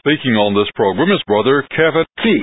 Speaking on this program is Brother Kevin T.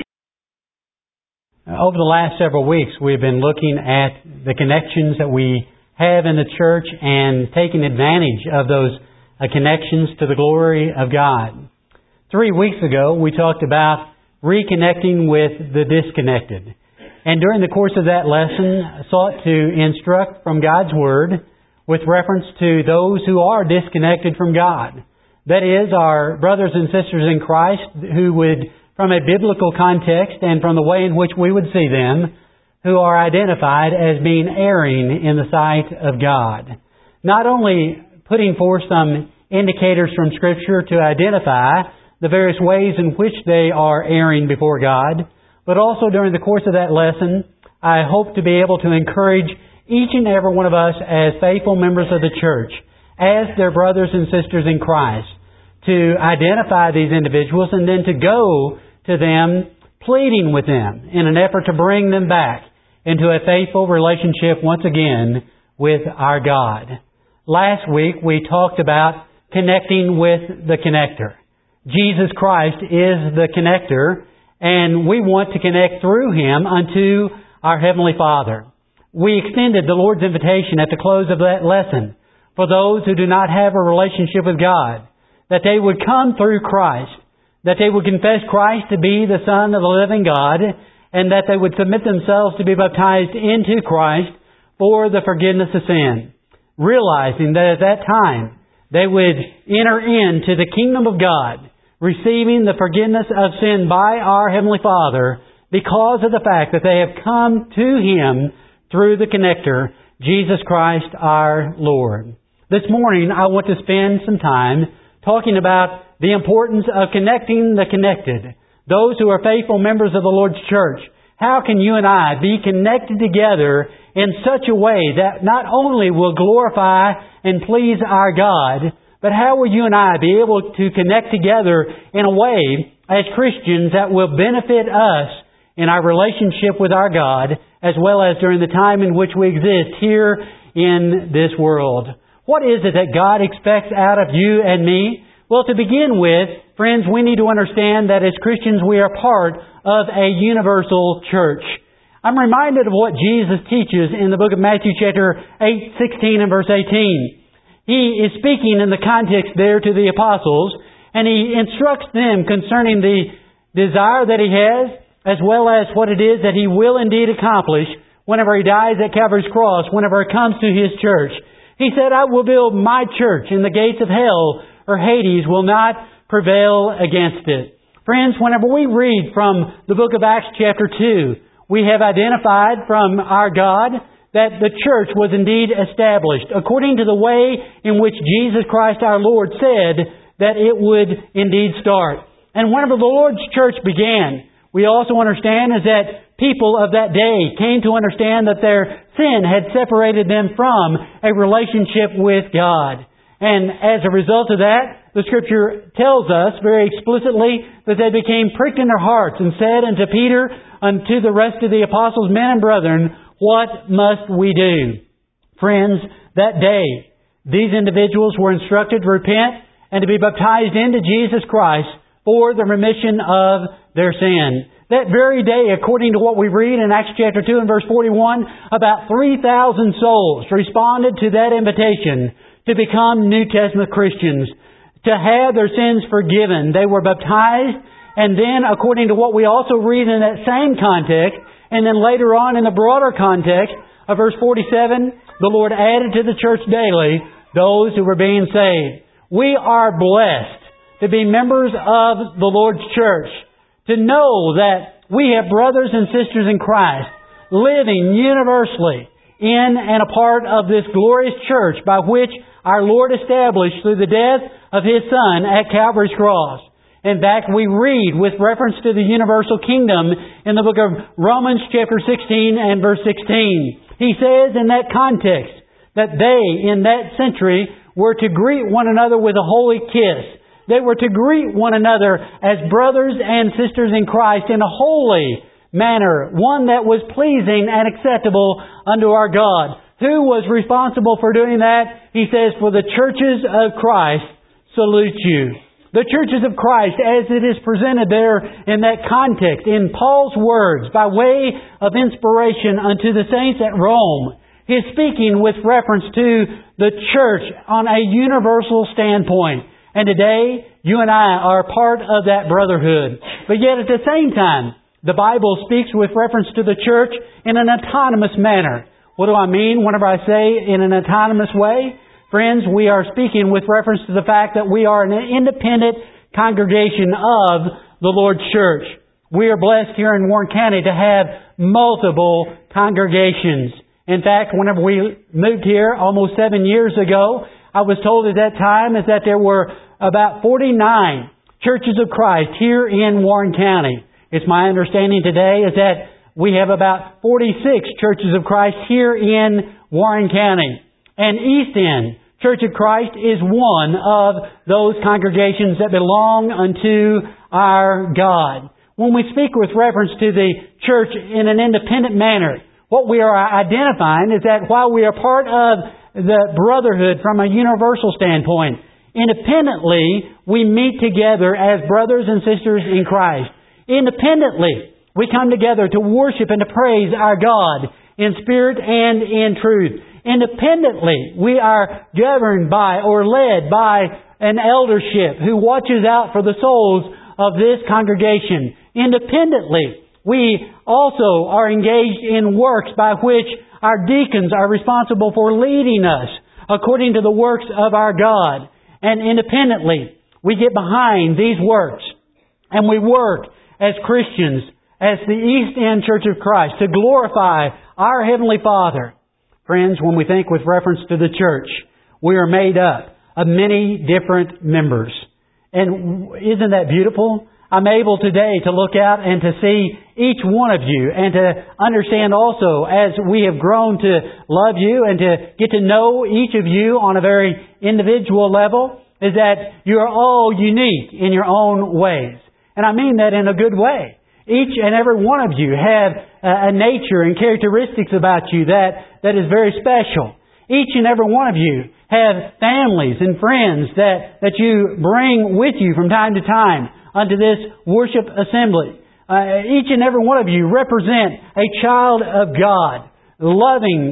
Over the last several weeks, we've been looking at the connections that we have in the church and taking advantage of those connections to the glory of God. 3 weeks ago, we talked about reconnecting with the disconnected. And during the course of that lesson, sought to instruct from God's Word with reference to those who are disconnected from God. That is, our brothers and sisters in Christ who would, from a biblical context and from the way in which we would see them, who are identified as being erring in the sight of God. Not only putting forth some indicators from Scripture to identify the various ways in which they are erring before God, but also during the course of that lesson, I hope to be able to encourage each and every one of us as faithful members of the church, as their brothers and sisters in Christ, to identify these individuals and then to go to them, pleading with them in an effort to bring them back into a faithful relationship once again with our God. Last week we talked about connecting with the connector. Jesus Christ is the connector, and we want to connect through Him unto our Heavenly Father. We extended the Lord's invitation at the close of that lesson for those who do not have a relationship with God, that they would come through Christ, that they would confess Christ to be the Son of the living God, and that they would submit themselves to be baptized into Christ for the forgiveness of sin, realizing that at that time they would enter into the kingdom of God, receiving the forgiveness of sin by our Heavenly Father because of the fact that they have come to Him through the connector, Jesus Christ our Lord. This morning I want to spend some time talking about the importance of connecting the connected, those who are faithful members of the Lord's church. How can you and I be connected together in such a way that not only will glorify and please our God, but how will you and I be able to connect together in a way as Christians that will benefit us in our relationship with our God, as well as during the time in which we exist here in this world? What is it that God expects out of you and me? Well, to begin with, friends, we need to understand that as Christians we are part of a universal church. I'm reminded of what Jesus teaches in the book of Matthew chapter 8:16 and verse 18. He is speaking in the context there to the apostles, and He instructs them concerning the desire that He has, as well as what it is that He will indeed accomplish whenever He dies at Calvary's cross, whenever it comes to His church. He said, I will build my church, and the gates of hell or Hades will not prevail against it. Friends, whenever we read from the book of Acts chapter 2, we have identified from our God that the church was indeed established according to the way in which Jesus Christ our Lord said that it would indeed start. And whenever the Lord's church began, we also understand is that people of that day came to understand that their sin had separated them from a relationship with God. And as a result of that, the Scripture tells us very explicitly that they became pricked in their hearts and said unto Peter, unto the rest of the apostles, men and brethren, what must we do? Friends, that day, these individuals were instructed to repent and to be baptized into Jesus Christ for the remission of their sin. That very day, according to what we read in Acts chapter 2 and verse 41, about 3,000 souls responded to that invitation to become New Testament Christians, to have their sins forgiven. They were baptized, and then according to what we also read in that same context, and then later on in the broader context of verse 47, the Lord added to the church daily those who were being saved. We are blessed to be members of the Lord's church, to know that we have brothers and sisters in Christ living universally in and a part of this glorious church by which our Lord established through the death of His Son at Calvary's cross. In fact, we read with reference to the universal kingdom in the book of Romans chapter 16 and verse 16. He says in that context that they, in that century, were to greet one another with a holy kiss. They were to greet one another as brothers and sisters in Christ in a holy manner, one that was pleasing and acceptable unto our God. Who was responsible for doing that? He says, for the churches of Christ salute you. The churches of Christ, as it is presented there in that context, in Paul's words, by way of inspiration unto the saints at Rome, he is speaking with reference to the church on a universal standpoint. And today, you and I are part of that brotherhood. But yet at the same time, the Bible speaks with reference to the church in an autonomous manner. What do I mean whenever I say in an autonomous way? Friends, we are speaking with reference to the fact that we are an independent congregation of the Lord's church. We are blessed here in Warren County to have multiple congregations. In fact, whenever we moved here almost 7 years ago, I was told at that time is that there were about 49 churches of Christ here in Warren County. It's my understanding today is that we have about 46 churches of Christ here in Warren County. And East End Church of Christ is one of those congregations that belong unto our God. When we speak with reference to the church in an independent manner, what we are identifying is that while we are part of the brotherhood from a universal standpoint, independently we meet together as brothers and sisters in Christ. Independently, we come together to worship and to praise our God in spirit and in truth. Independently, we are governed by or led by an eldership who watches out for the souls of this congregation. Independently, we also are engaged in works by which our deacons are responsible for leading us according to the works of our God. And independently, we get behind these works and we work as Christians, as the East End Church of Christ, to glorify our Heavenly Father. Friends, when we think with reference to the church, we are made up of many different members. And isn't that beautiful? I'm able today to look out and to see each one of you and to understand also as we have grown to love you and to get to know each of you on a very individual level is that you are all unique in your own ways. And I mean that in a good way. Each and every one of you have a nature and characteristics about you that is very special. Each and every one of you have families and friends that you bring with you from time to time unto this worship assembly. Each and every one of you represent a child of God, loving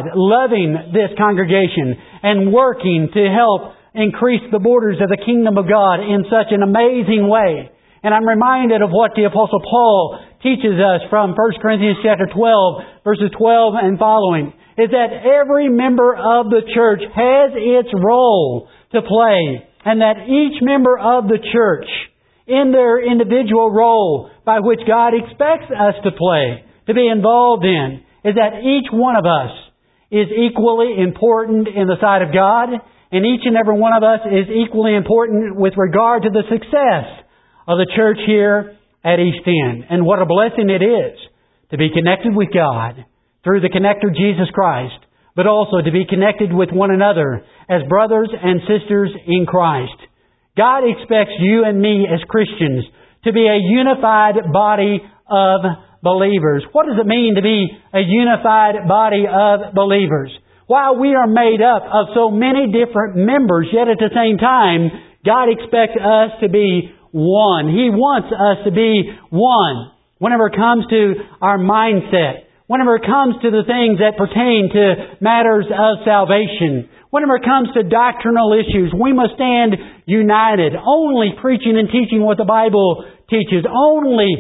this congregation, and working to help increase the borders of the kingdom of God in such an amazing way. And I'm reminded of what the Apostle Paul teaches us from 1 Corinthians chapter 12, verses 12 and following, is that every member of the church has its role to play, and that each member of the church, in their individual role by which God expects us to play, to be involved in, is that each one of us is equally important in the sight of God, and each and every one of us is equally important with regard to the success of the church here at East End. And what a blessing it is to be connected with God through the connector Jesus Christ, but also to be connected with one another as brothers and sisters in Christ. God expects you and me as Christians to be a unified body of believers. What does it mean to be a unified body of believers? While we are made up of so many different members, yet at the same time, God expects us to be one. He wants us to be one whenever it comes to our mindset, whenever it comes to the things that pertain to matters of salvation, whenever it comes to doctrinal issues. We must stand united, only preaching and teaching what the Bible teaches, only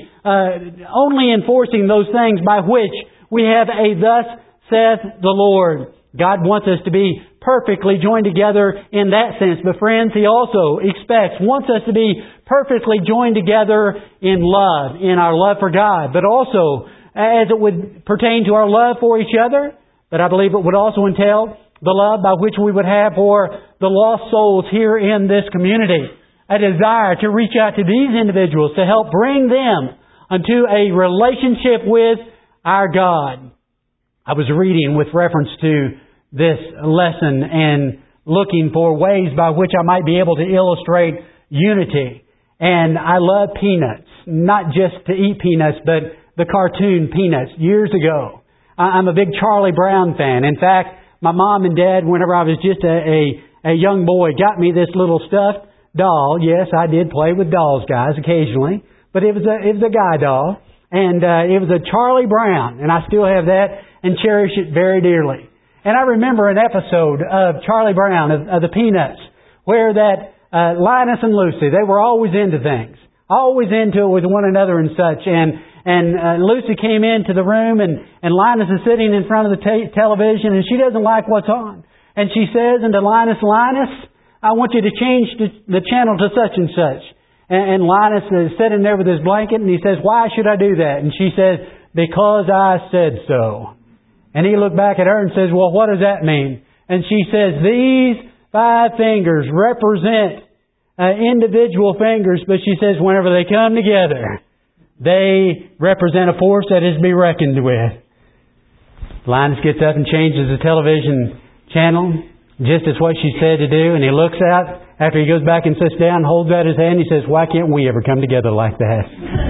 enforcing those things by which we have a thus saith the Lord. God wants us to be perfectly joined together in that sense. But friends, He also wants us to be perfectly joined together in love, in our love for God, but also as it would pertain to our love for each other, but I believe it would also entail the love by which we would have for the lost souls here in this community. A desire to reach out to these individuals to help bring them unto a relationship with our God. I was reading with reference to this lesson and looking for ways by which I might be able to illustrate unity. And I love Peanuts. Not just to eat peanuts, but the cartoon Peanuts years ago. I'm a big Charlie Brown fan. In fact, my mom and dad, whenever I was just a young boy, got me this little stuffed doll. Yes, I did play with dolls, guys, occasionally. But it was a guy doll. And it was a Charlie Brown. And I still have that and cherish it very dearly. And I remember an episode of Charlie Brown, of the Peanuts, where that Linus and Lucy, they were always into things. Always into it with one another and such. And Lucy came into the room and Linus is sitting in front of the television and she doesn't like what's on. And she says unto Linus, Linus, I want you to change the channel to such and such. And Linus is sitting there with his blanket and he says, why should I do that? And she says, because I said so. And he looked back at her and says, well, what does that mean? And she says, these 5 fingers represent individual fingers, but she says whenever they come together, they represent a force that is to be reckoned with. Linus gets up and changes the television channel, just as what she said to do, and he looks out after he goes back and sits down, holds out his hand, he says, why can't we ever come together like that?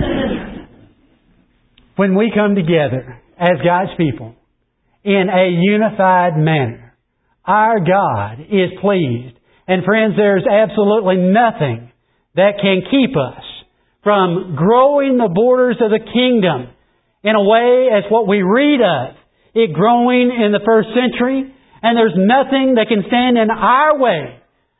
When we come together as God's people in a unified manner, our God is pleased. And friends, there's absolutely nothing that can keep us from growing the borders of the kingdom in a way as what we read of it growing in the first century. And there's nothing that can stand in our way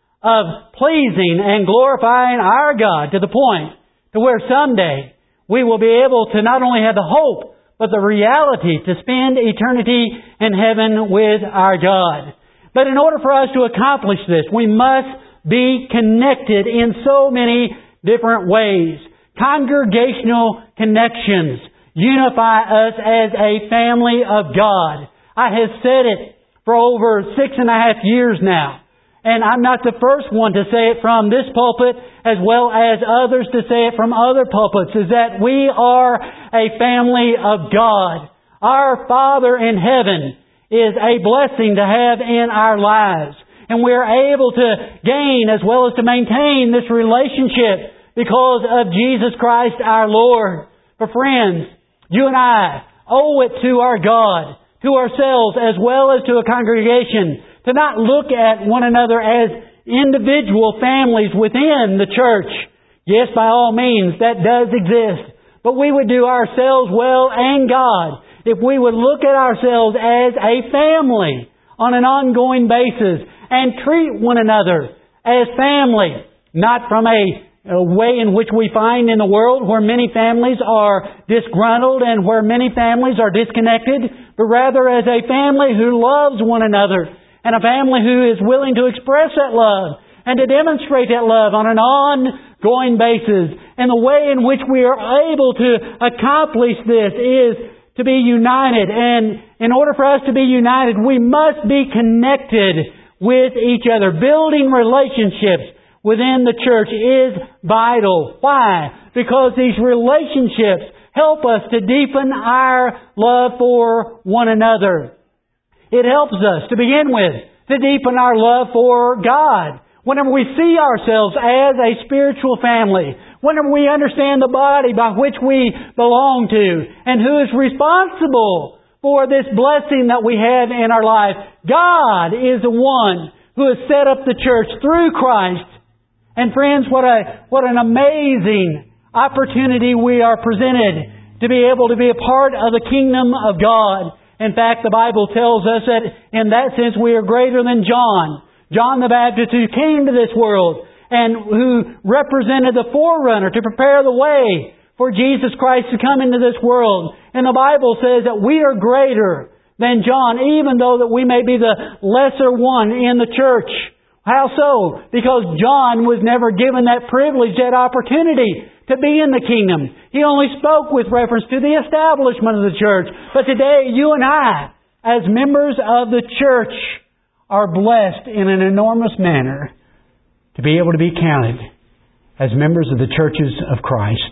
of pleasing and glorifying our God to the point to where someday we will be able to not only have the hope, but the reality to spend eternity in heaven with our God. But in order for us to accomplish this, we must be connected in so many different ways. Congregational connections unify us as a family of God. I have said it for over 6.5 years now. And I'm not the first one to say it from this pulpit as well as others to say it from other pulpits, is that we are a family of God. Our Father in heaven is a blessing to have in our lives. And we're able to gain as well as to maintain this relationship because of Jesus Christ our Lord. For friends, you and I owe it to our God, to ourselves as well as to a congregation, to not look at one another as individual families within the church. Yes, by all means, that does exist. But we would do ourselves well and God if we would look at ourselves as a family on an ongoing basis and treat one another as family, not from a way in which we find in the world where many families are disgruntled and where many families are disconnected, but rather as a family who loves one another and a family who is willing to express that love and to demonstrate that love on an ongoing basis. And the way in which we are able to accomplish this is to be united. And in order for us to be united, we must be connected with each other. Building relationships within the church is vital. Why? Because these relationships help us to deepen our love for one another. It helps us, to begin with, to deepen our love for God. Whenever we see ourselves as a spiritual family, whenever we understand the body by which we belong to, and who is responsible for this blessing that we have in our life, God is the one who has set up the church through Christ. And friends, what an amazing opportunity we are presented to be able to be a part of the kingdom of God. In fact, the Bible tells us that in that sense we are greater than John the Baptist, who came to this world and who represented the forerunner to prepare the way for Jesus Christ to come into this world. And the Bible says that we are greater than John, even though that we may be the lesser one in the church. How so? Because John was never given that privilege, that opportunity to be in the kingdom. He only spoke with reference to the establishment of the church. But today, you and I, as members of the church, are blessed in an enormous manner to be able to be counted as members of the churches of Christ,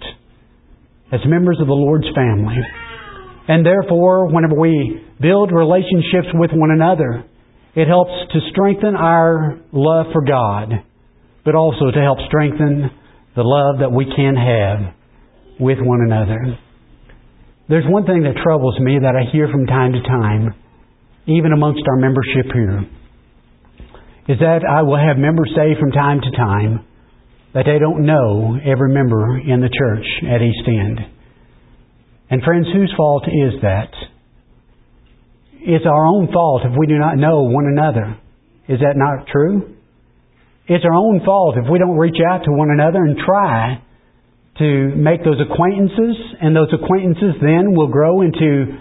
as members of the Lord's family. And therefore, whenever we build relationships with one another, it helps to strengthen our love for God, but also to help strengthen the love that we can have with one another. There's one thing that troubles me that I hear from time to time, even amongst our membership here, is that I will have members say from time to time, that they don't know every member in the church at East End. And friends, whose fault is that? It's our own fault if we do not know one another. Is that not true? It's our own fault if we don't reach out to one another and try to make those acquaintances, and those acquaintances then will grow into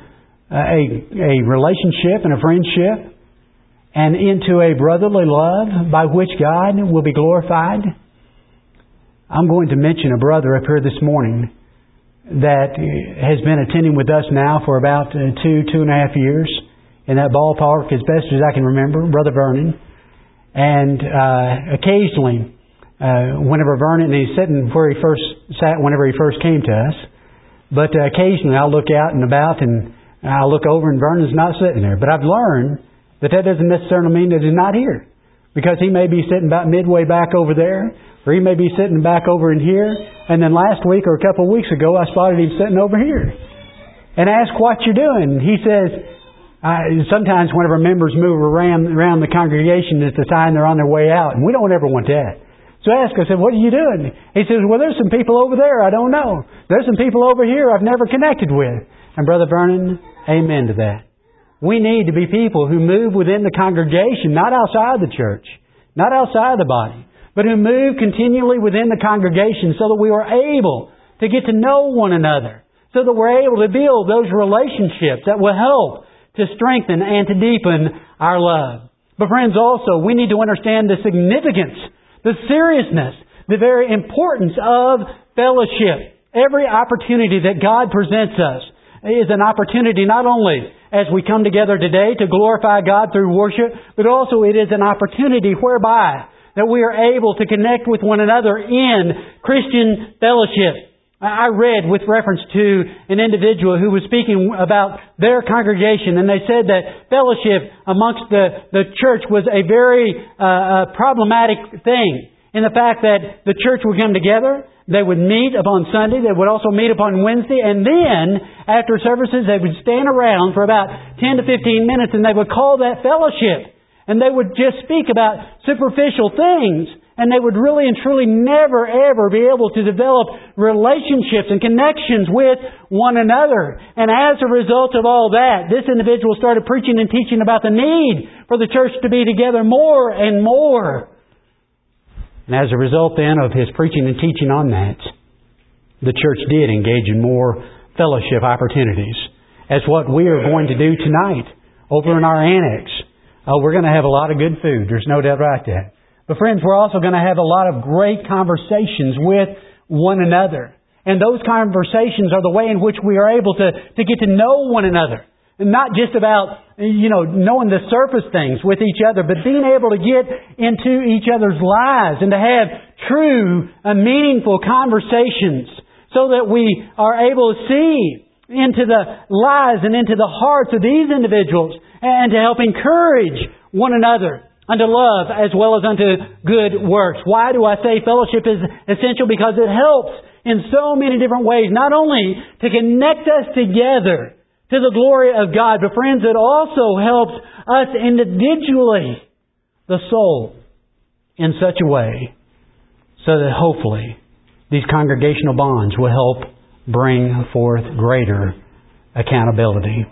a relationship and a friendship and into a brotherly love by which God will be glorified. I'm going to mention a brother up here this morning that has been attending with us now for about 2.5 years in that ballpark, as best as I can remember, Brother Vernon. And occasionally, whenever Vernon, and he's sitting where he first sat whenever he first came to us, but occasionally I'll look out and about and I'll look over and Vernon's not sitting there. But I've learned that doesn't necessarily mean that he's not here, because he may be sitting about midway back over there, or he may be sitting back over in here. And then last week or a couple of weeks ago, I spotted him sitting over here and asked what you're doing. He says, sometimes whenever members move around the congregation, it's a sign they're on their way out, and we don't ever want that. So I asked, I said, what are you doing? He says, well, there's some people over there I don't know. There's some people over here I've never connected with. And Brother Vernon, amen to that. We need to be people who move within the congregation, not outside the church, not outside the body, but who move continually within the congregation so that we are able to get to know one another, so that we're able to build those relationships that will help to strengthen and to deepen our love. But friends, also, we need to understand the significance, the seriousness, the very importance of fellowship. Every opportunity that God presents us is an opportunity not only as we come together today to glorify God through worship, but also it is an opportunity whereby that we are able to connect with one another in Christian fellowship. I read with reference to an individual who was speaking about their congregation, and they said that fellowship amongst the church was a very problematic thing, in the fact that the church would come together, they would meet upon Sunday, they would also meet upon Wednesday, and then after services they would stand around for about 10 to 15 minutes and they would call that fellowship. And they would just speak about superficial things. And they would really and truly never ever be able to develop relationships and connections with one another. And as a result of all that, this individual started preaching and teaching about the need for the church to be together more and more. And as a result then of his preaching and teaching on that, the church did engage in more fellowship opportunities. As what we are going to do tonight over in our annex. We're going to have a lot of good food. There's no doubt about that. But friends, we're also going to have a lot of great conversations with one another. And those conversations are the way in which we are able to get to know one another. And not just about, knowing the surface things with each other, but being able to get into each other's lives and to have true and meaningful conversations so that we are able to see into the lives and into the hearts of these individuals and to help encourage one another unto love as well as unto good works. Why do I say fellowship is essential? Because it helps in so many different ways, not only to connect us together to the glory of God, but friends, it also helps us individually, the soul, in such a way so that hopefully these congregational bonds will help bring forth greater accountability.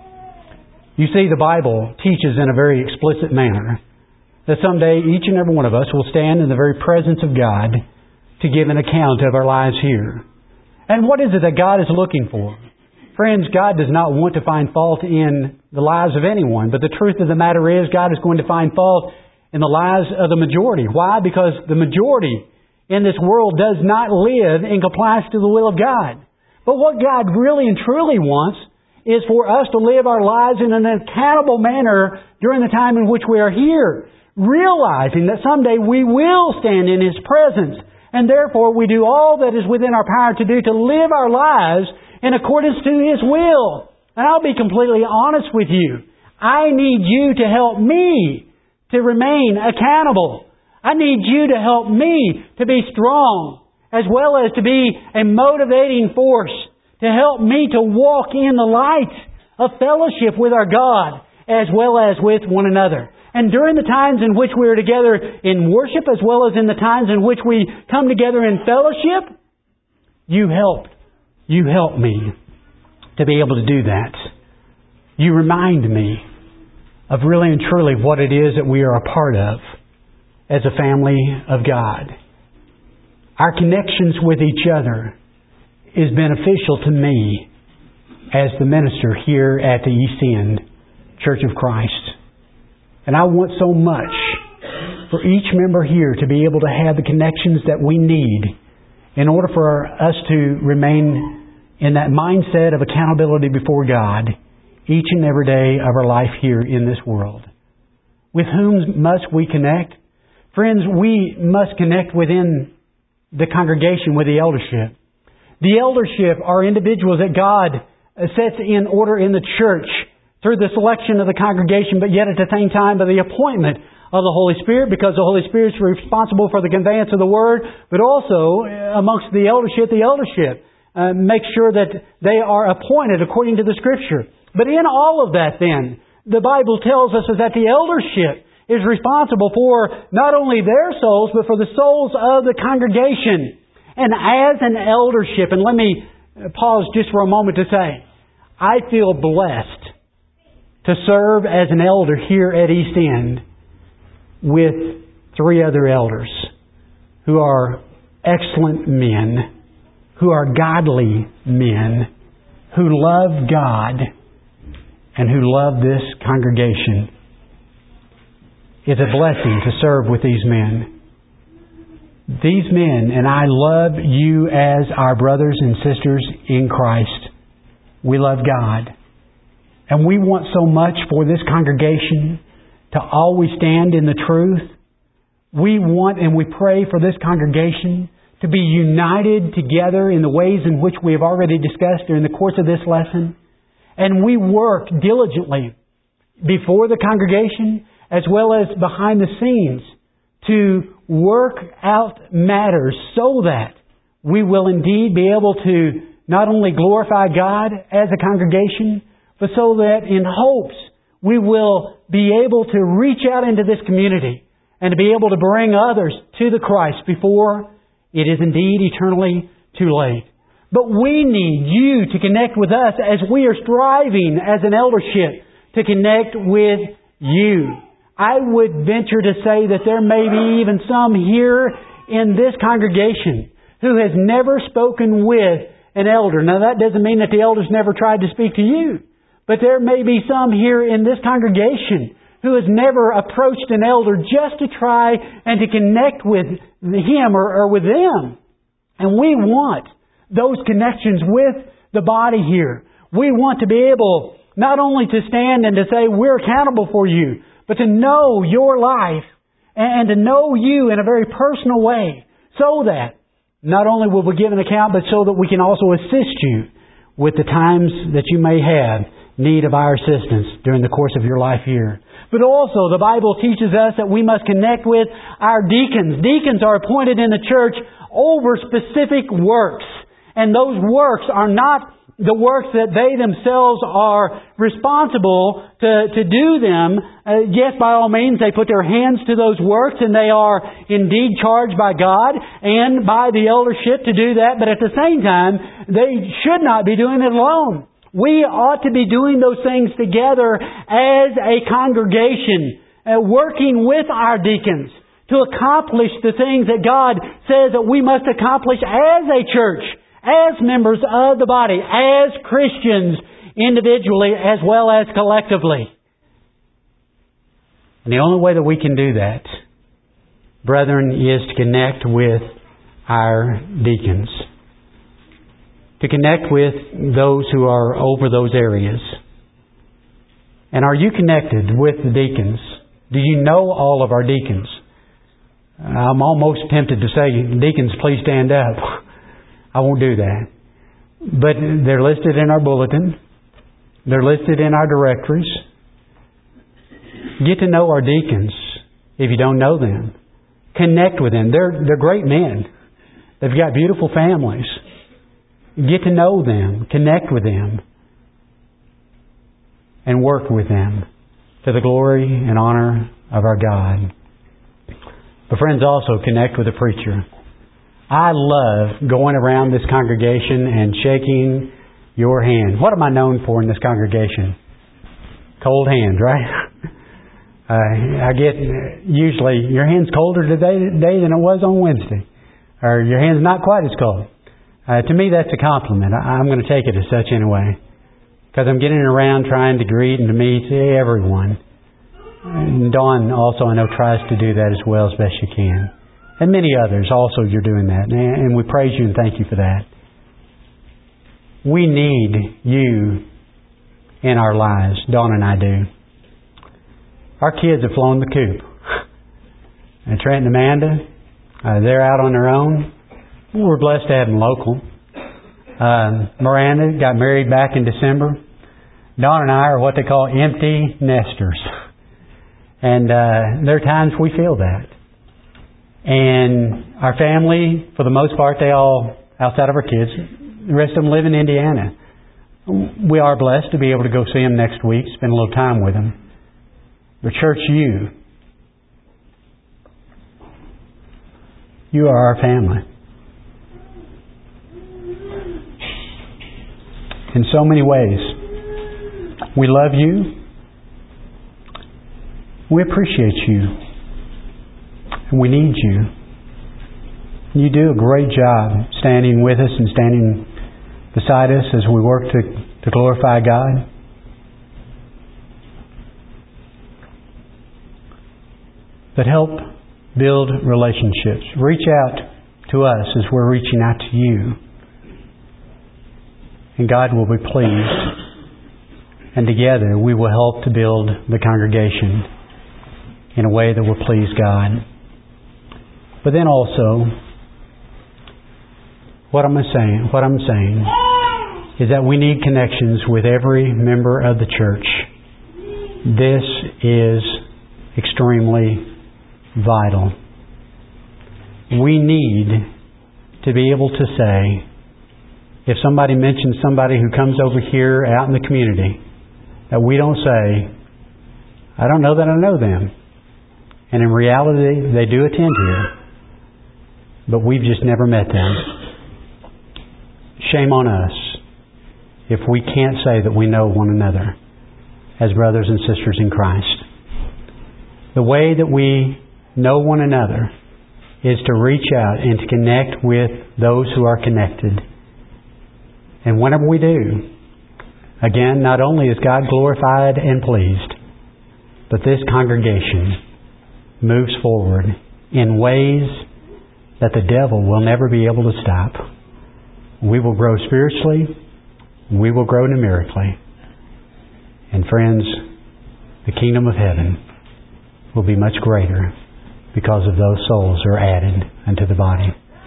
You see, the Bible teaches in a very explicit manner that someday each and every one of us will stand in the very presence of God to give an account of our lives here. And what is it that God is looking for? Friends, God does not want to find fault in the lives of anyone, but the truth of the matter is God is going to find fault in the lives of the majority. Why? Because the majority in this world does not live in compliance to the will of God. But what God really and truly wants is for us to live our lives in an accountable manner during the time in which we are here, realizing that someday we will stand in His presence, and therefore we do all that is within our power to do to live our lives in accordance to His will. And I'll be completely honest with you. I need you to help me to remain accountable. I need you to help me to be strong, as well as to be a motivating force to help me to walk in the light of fellowship with our God as well as with one another. And during the times in which we are together in worship, as well as in the times in which we come together in fellowship, You helped me to be able to do that. You remind me of really and truly what it is that we are a part of as a family of God. Our connections with each other is beneficial to me as the minister here at the East End Church of Christ. And I want so much for each member here to be able to have the connections that we need in order for us to remain in that mindset of accountability before God each and every day of our life here in this world. With whom must we connect? Friends, we must connect within the congregation with the eldership. The eldership are individuals that God sets in order in the church through the selection of the congregation, but yet at the same time by the appointment of the Holy Spirit, because the Holy Spirit is responsible for the conveyance of the Word, but also amongst the eldership makes sure that they are appointed according to the Scripture. But in all of that then, the Bible tells us is that the eldership is responsible for not only their souls, but for the souls of the congregation. And as an eldership, and let me pause just for a moment to say, I feel blessed to serve as an elder here at East End with 3 other elders who are excellent men, who are godly men, who love God and who love this congregation. It's a blessing to serve with these men. These men, and I love you as our brothers and sisters in Christ. We love God. And we want so much for this congregation to always stand in the truth. We want and we pray for this congregation to be united together in the ways in which we have already discussed during the course of this lesson. And we work diligently before the congregation as well as behind the scenes to work out matters so that we will indeed be able to not only glorify God as a congregation, but so that in hopes we will be able to reach out into this community and to be able to bring others to the Christ before it is indeed eternally too late. But we need you to connect with us as we are striving as an eldership to connect with you. I would venture to say that there may be even some here in this congregation who has never spoken with an elder. Now that doesn't mean that the elders never tried to speak to you. But there may be some here in this congregation who has never approached an elder just to try and to connect with him or with them. And we want those connections with the body here. We want to be able not only to stand and to say we're accountable for you, but to know your life and to know you in a very personal way so that not only will we give an account, but so that we can also assist you with the times that you may have need of our assistance during the course of your life here. But also the Bible teaches us that we must connect with our deacons. Deacons are appointed in the church over specific works. And those works are not the works that they themselves are responsible to do them. Yes, by all means, they put their hands to those works and they are indeed charged by God and by the eldership to do that. But at the same time, they should not be doing it alone. We ought to be doing those things together as a congregation, working with our deacons to accomplish the things that God says that we must accomplish as a church, as members of the body, as Christians, individually as well as collectively. And the only way that we can do that, brethren, is to connect with our deacons. To connect with those who are over those areas. And are you connected with the deacons? Do you know all of our deacons? I'm almost tempted to say, deacons, please stand up. I won't do that. But they're listed in our bulletin. They're listed in our directories. Get to know our deacons if you don't know them. Connect with them. They're great men. They've got beautiful families. Get to know them, connect with them, and work with them to the glory and honor of our God. But friends, also connect with the preacher. I love going around this congregation and shaking your hand. What am I known for in this congregation? Cold hands, right? I get usually, your hand's colder today than it was on Wednesday. Or your hand's not quite as cold. To me, that's a compliment. I'm going to take it as such anyway. Because I'm getting around trying to greet and to meet everyone. And Dawn also, I know, tries to do that as well as best she can. And many others also, you're doing that. And we praise you and thank you for that. We need you in our lives. Dawn and I do. Our kids have flown the coop. And Trent and Amanda, they're out on their own. We're blessed to have them local. Miranda got married back in December. Dawn and I are what they call empty nesters. And there are times we feel that. And our family, for the most part, they all, outside of our kids, the rest of them live in Indiana. We are blessed to be able to go see them next week, spend a little time with them. But church, you are our family. In so many ways. We love you. We appreciate you. And we need you. You do a great job standing with us and standing beside us as we work to glorify God. But help build relationships. Reach out to us as we're reaching out to you. And God will be pleased. And together we will help to build the congregation in a way that will please God. But then also, what I'm saying is that we need connections with every member of the church. This is extremely vital. We need to be able to say, if somebody mentions somebody who comes over here out in the community, that we don't say, I don't know that I know them. And in reality, they do attend here. But we've just never met them. Shame on us if we can't say that we know one another as brothers and sisters in Christ. The way that we know one another is to reach out and to connect with those who are connected. And whenever we do, again, not only is God glorified and pleased, but this congregation moves forward in ways that the devil will never be able to stop. We will grow spiritually. We will grow numerically. And friends, the kingdom of heaven will be much greater because of those souls who are added unto the body.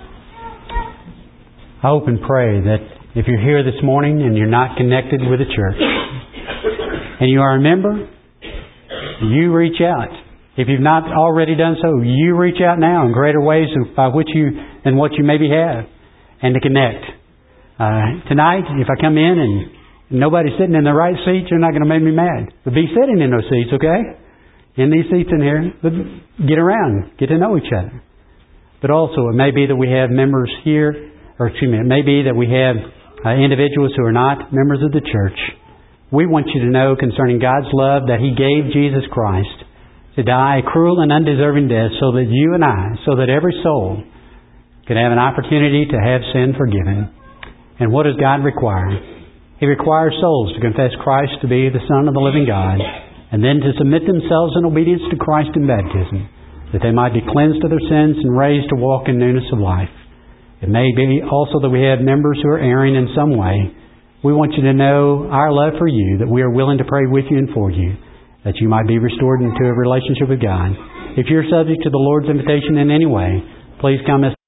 I hope and pray that if you're here this morning and you're not connected with the church, and you are a member, you reach out. If you've not already done so, you reach out now in greater ways than what you maybe have, and to connect. Tonight, if I come in and nobody's sitting in the right seat, you're not going to make me mad. But be sitting in those seats, okay? In these seats in here, but get around, get to know each other. But also, it may be that we have members here, it may be that we have individuals who are not members of the church. We want you to know concerning God's love that He gave Jesus Christ to die a cruel and undeserving death so that you and I, so that every soul could have an opportunity to have sin forgiven. And what does God require? He requires souls to confess Christ to be the Son of the living God, and then to submit themselves in obedience to Christ in baptism, that they might be cleansed of their sins and raised to walk in newness of life. It may be also that we have members who are erring in some way. We want you to know our love for you, that we are willing to pray with you and for you, that you might be restored into a relationship with God. If you're subject to the Lord's invitation in any way, please come as